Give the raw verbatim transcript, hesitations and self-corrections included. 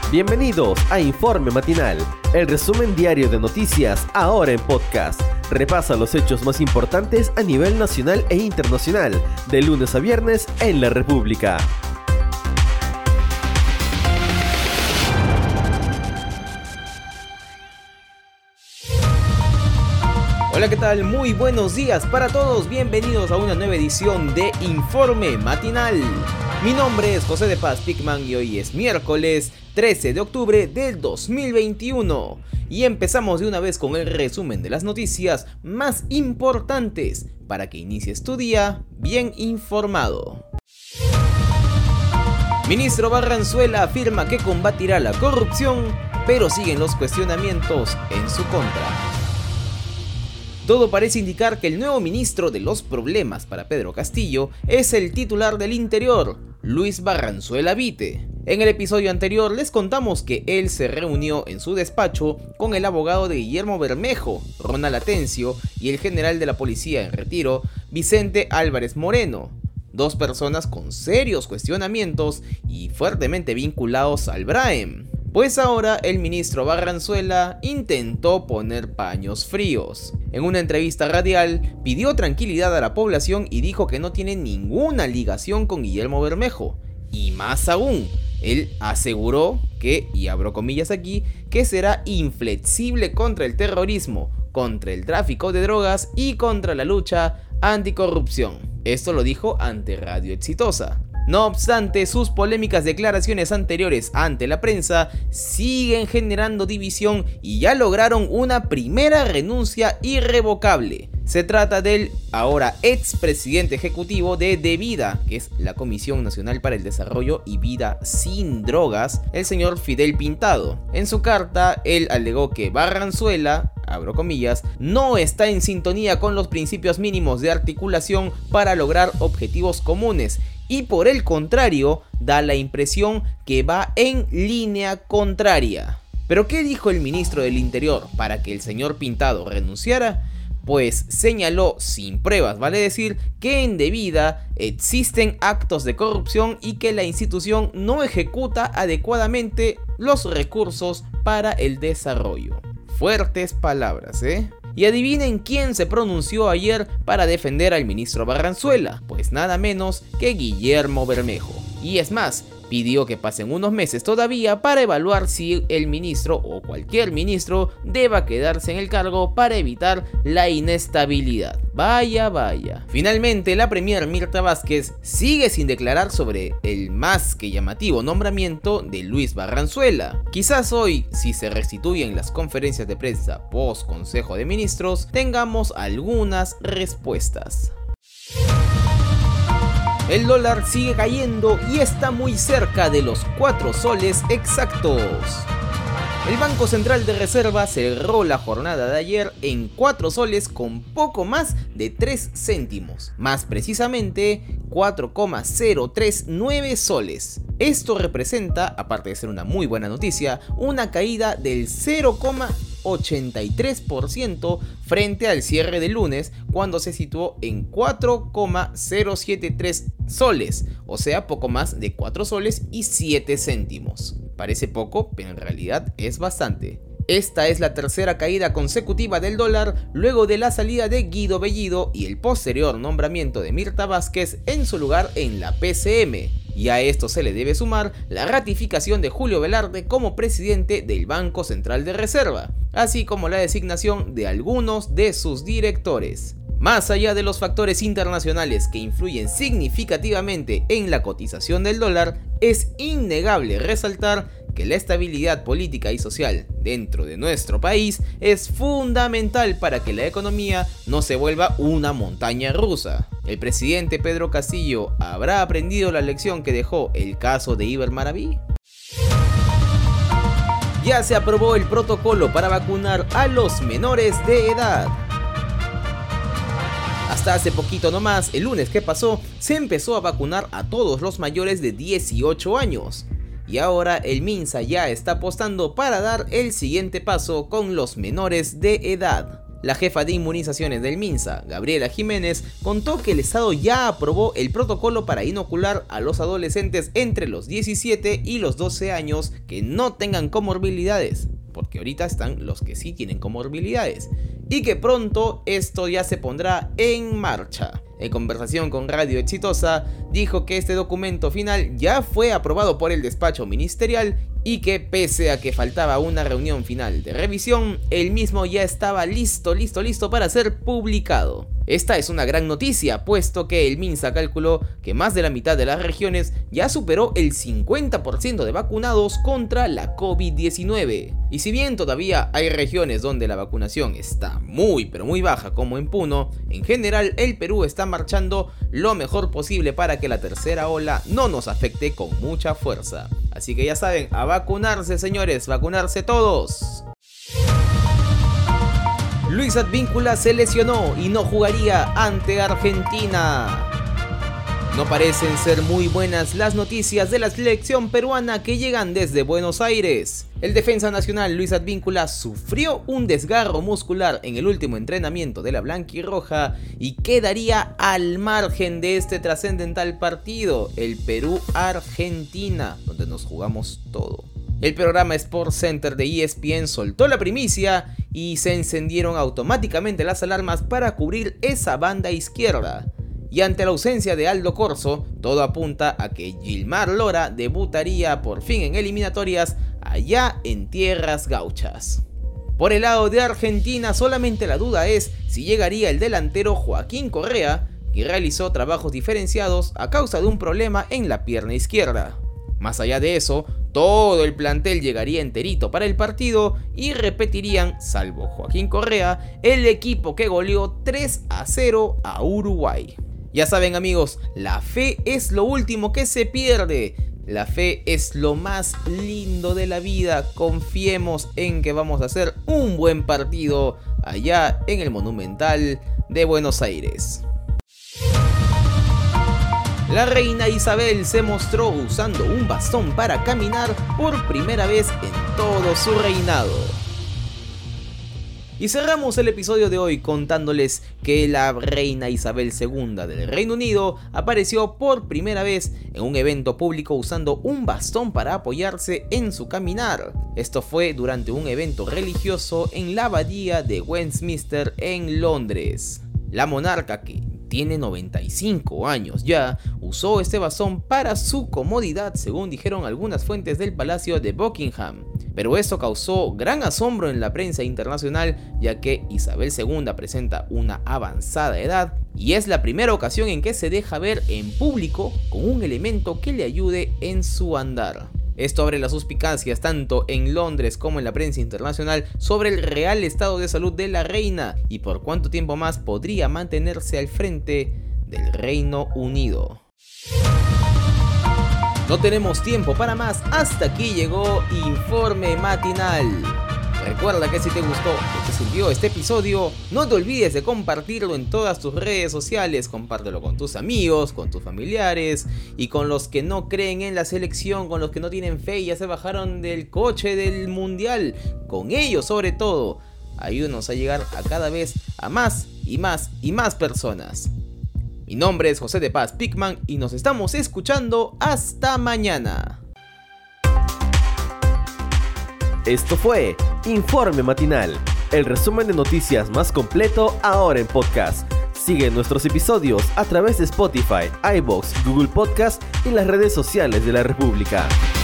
Bienvenidos a Informe Matinal, el resumen diario de noticias ahora en podcast. Repasa los hechos más importantes a nivel nacional e internacional, de lunes a viernes en la República. Hola, ¿qué tal? Muy buenos días para todos, bienvenidos a una nueva edición de Informe Matinal. Mi nombre es José de Paz Pickman y hoy es miércoles trece de octubre del dos mil veintiuno. Y empezamos de una vez con el resumen de las noticias más importantes para que inicies tu día bien informado. Ministro Barranzuela afirma que combatirá la corrupción, pero siguen los cuestionamientos en su contra. Todo parece indicar que el nuevo ministro de los problemas para Pedro Castillo es el titular del Interior, Luis Barranzuela Vite. En el episodio anterior les contamos que él se reunió en su despacho con el abogado de Guillermo Bermejo, Ronald Atencio, y el general de la policía en retiro, Vicente Álvarez Moreno, dos personas con serios cuestionamientos y fuertemente vinculados al Braem. Pues ahora el ministro Barranzuela intentó poner paños fríos. En una entrevista radial pidió tranquilidad a la población y dijo que no tiene ninguna ligación con Guillermo Bermejo. Y más aún, él aseguró que, y abro comillas aquí, que será inflexible contra el terrorismo, contra el tráfico de drogas y contra la lucha anticorrupción. Esto lo dijo ante Radio Exitosa. No obstante, sus polémicas declaraciones anteriores ante la prensa siguen generando división y ya lograron una primera renuncia irrevocable. Se trata del ahora expresidente ejecutivo de DeVida, que es la Comisión Nacional para el Desarrollo y Vida Sin Drogas, el señor Fidel Pintado. En su carta, él alegó que Barranzuela, abro comillas, no está en sintonía con los principios mínimos de articulación para lograr objetivos comunes y por el contrario da la impresión que va en línea contraria. ¿Pero qué dijo el ministro del Interior para que el señor Pintado renunciara? Pues señaló, sin pruebas vale decir, que en DeVida existen actos de corrupción y que la institución no ejecuta adecuadamente los recursos para el desarrollo. Fuertes palabras, ¿eh? Y adivinen quién se pronunció ayer para defender al ministro Barranzuela, pues nada menos que Guillermo Bermejo. Y es más, pidió que pasen unos meses todavía para evaluar si el ministro o cualquier ministro deba quedarse en el cargo para evitar la inestabilidad. Vaya, vaya. Finalmente, la premier Mirta Vázquez sigue sin declarar sobre el más que llamativo nombramiento de Luis Barranzuela. Quizás hoy, si se restituyen las conferencias de prensa post Consejo de Ministros, tengamos algunas respuestas. El dólar sigue cayendo y está muy cerca de los cuatro soles exactos. El Banco Central de Reserva cerró la jornada de ayer en cuatro soles con poco más de tres céntimos, más precisamente cuatro coma cero tres nueve soles. Esto representa, aparte de ser una muy buena noticia, una caída del cero coma ochenta y tres por ciento frente al cierre del lunes, cuando se situó en cuatro coma cero setenta y tres soles, o sea poco más de cuatro soles y siete céntimos. Parece poco, pero en realidad es bastante. Esta es la tercera caída consecutiva del dólar luego de la salida de Guido Bellido y el posterior nombramiento de Mirta Vázquez en su lugar en la P C M. Y a esto se le debe sumar la ratificación de Julio Velarde como presidente del Banco Central de Reserva, así como la designación de algunos de sus directores. Más allá de los factores internacionales que influyen significativamente en la cotización del dólar, es innegable resaltar que la estabilidad política y social dentro de nuestro país es fundamental para que la economía no se vuelva una montaña rusa. ¿El presidente Pedro Castillo habrá aprendido la lección que dejó el caso de Iber Maraví? Ya se aprobó el protocolo para vacunar a los menores de edad. Hasta hace poquito nomás, el lunes que pasó, se empezó a vacunar a todos los mayores de dieciocho años. Y ahora el MINSA ya está apostando para dar el siguiente paso con los menores de edad. La jefa de inmunizaciones del MINSA, Gabriela Jiménez, contó que el Estado ya aprobó el protocolo para inocular a los adolescentes entre los diecisiete y los doce años que no tengan comorbilidades, porque ahorita están los que sí tienen comorbilidades, y que pronto esto ya se pondrá en marcha. En conversación con Radio Exitosa, dijo que este documento final ya fue aprobado por el despacho ministerial y que pese a que faltaba una reunión final de revisión, el mismo ya estaba listo, listo, listo para ser publicado. Esta es una gran noticia, puesto que el MINSA calculó que más de la mitad de las regiones ya superó el cincuenta por ciento de vacunados contra la COVID diecinueve. Y si bien todavía hay regiones donde la vacunación está muy pero muy baja, como en Puno, en general el Perú está marchando lo mejor posible para que la tercera ola no nos afecte con mucha fuerza. Así que ya saben, a vacunarse, señores, vacunarse todos. Luis Advíncula se lesionó y no jugaría ante Argentina. No parecen ser muy buenas las noticias de la selección peruana que llegan desde Buenos Aires. El defensa nacional Luis Advíncula sufrió un desgarro muscular en el último entrenamiento de la blanquirroja y quedaría al margen de este trascendental partido, el Perú-Argentina, donde nos jugamos todo. El programa SportsCenter de E S P N soltó la primicia y se encendieron automáticamente las alarmas para cubrir esa banda izquierda. Y ante la ausencia de Aldo Corso, todo apunta a que Gilmar Lora debutaría por fin en eliminatorias allá en tierras gauchas. Por el lado de Argentina, solamente la duda es si llegaría el delantero Joaquín Correa, que realizó trabajos diferenciados a causa de un problema en la pierna izquierda. Más allá de eso, todo el plantel llegaría enterito para el partido y repetirían, salvo Joaquín Correa, el equipo que goleó tres a cero a Uruguay. Ya saben, amigos, la fe es lo último que se pierde. La fe es lo más lindo de la vida. Confiemos en que vamos a hacer un buen partido allá en el Monumental de Buenos Aires. La reina Isabel se mostró usando un bastón para caminar por primera vez en todo su reinado. Y cerramos el episodio de hoy contándoles que la reina Isabel segunda del Reino Unido apareció por primera vez en un evento público usando un bastón para apoyarse en su caminar. Esto fue durante un evento religioso en la abadía de Westminster en Londres. La monarca, que tiene noventa y cinco años ya, usó este bastón para su comodidad, según dijeron algunas fuentes del Palacio de Buckingham. Pero esto causó gran asombro en la prensa internacional, ya que Isabel segunda presenta una avanzada edad y es la primera ocasión en que se deja ver en público con un elemento que le ayude en su andar. Esto abre las suspicacias tanto en Londres como en la prensa internacional sobre el real estado de salud de la reina y por cuánto tiempo más podría mantenerse al frente del Reino Unido. No tenemos tiempo para más, hasta aquí llegó Informe Matinal. Recuerda que si te gustó o te sirvió este episodio, no te olvides de compartirlo en todas tus redes sociales. Compártelo con tus amigos, con tus familiares y con los que no creen en la selección, con los que no tienen fe y ya se bajaron del coche del mundial. Con ellos sobre todo, ayúdanos a llegar a cada vez a más y más y más personas. Mi nombre es José de Paz Pickman y nos estamos escuchando hasta mañana. Esto fue Informe Matinal, el resumen de noticias más completo ahora en podcast. Sigue nuestros episodios a través de Spotify, iVoox, Google Podcast y las redes sociales de la República.